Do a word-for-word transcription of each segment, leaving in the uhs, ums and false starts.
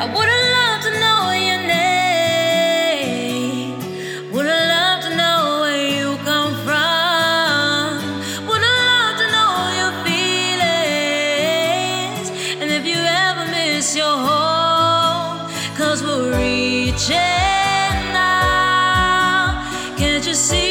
I would've loved to know your name. Would've loved to know where you come from. Would've loved to know your feelings. And if you ever miss your home, 'cause we're reaching now. Can't you see?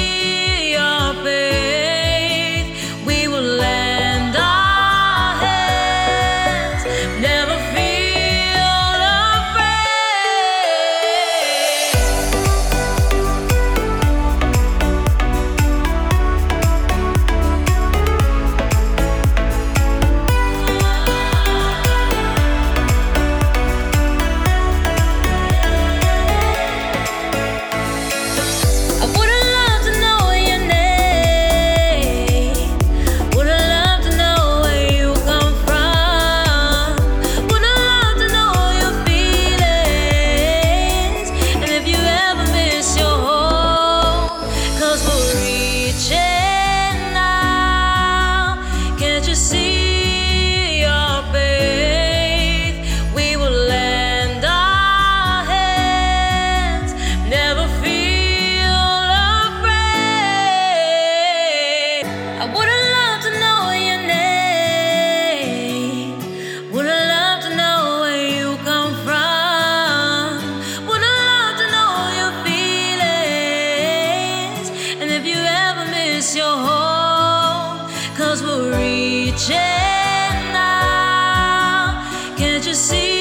See your faith, we will lend our hands, never feel afraid. I would've loved to know your name. Would've loved to know where you come from. Would've loved to know your feelings. And if you ever miss your home, 'cause we're reaching now. Can't you see?